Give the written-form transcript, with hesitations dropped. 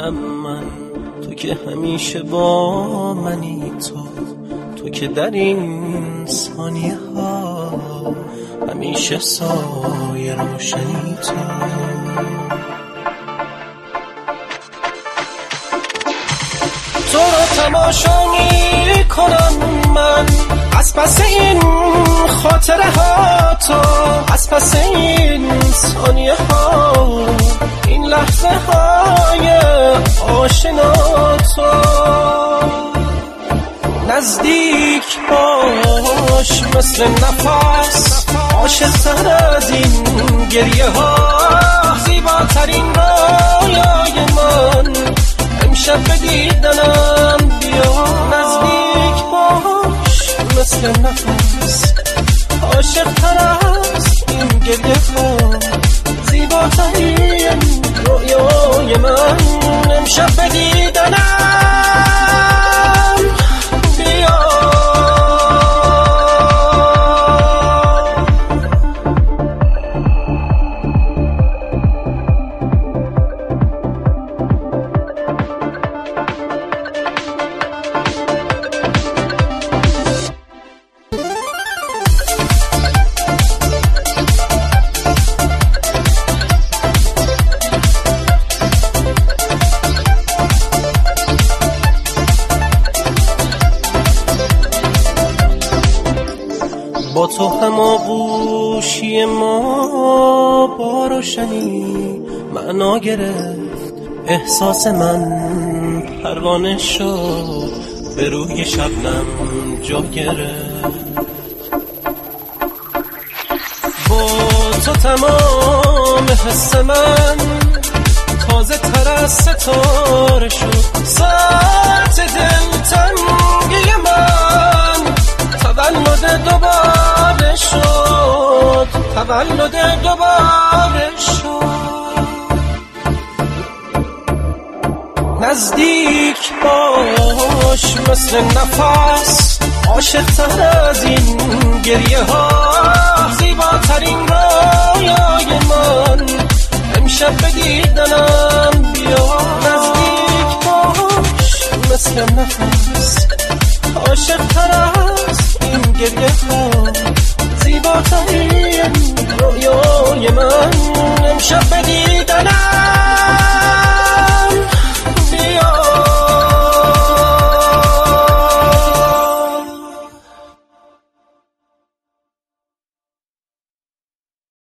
منم من، تو که همیشه با منی، تو که در این ثانیه ها همیشه سایه روشنی تو رو تماشا می کنم من از پس این خاطره ها، تو از پس این ثانیه ها، این لحظه های آشنا، تو نزدیک باش مثل نفس، عاشق‌تر از این گریه ها، زیباترین رویای من امشب به دیدنم بیا، نزدیک باش مثل نفس، عاشق‌تر از این گریه ها، زیباترین رویای من امشب به دیدنم بیا. با تو هماغوشی ما با روشنی معنا گرفت، احساس من پروانه شد، به روی شبنم جا گرفت. با تو تمام حس من تازه تر از ستاره شد، ساعت دلتنگی من تولد دوباره شد، تولد دوباره شد. نزدیک باش مثل نفس، عاشق‌تر از این گریه ها، زیباترین رویای من امشب به دیدنم بیا، نزدیک باش مثل نفس،